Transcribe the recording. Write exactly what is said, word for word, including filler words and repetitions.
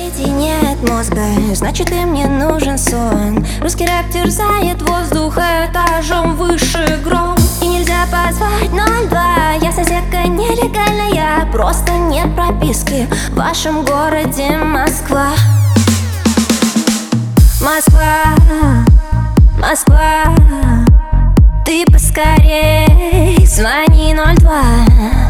сети нет мозга, значит и мне нужен сон. Русский рэп терзает воздух этажом выше гром. И нельзя позвать ноль два, я соседка нелегальная, просто нет прописки в вашем городе Москва. Москва, Москва, ты поскорей звони ноль два.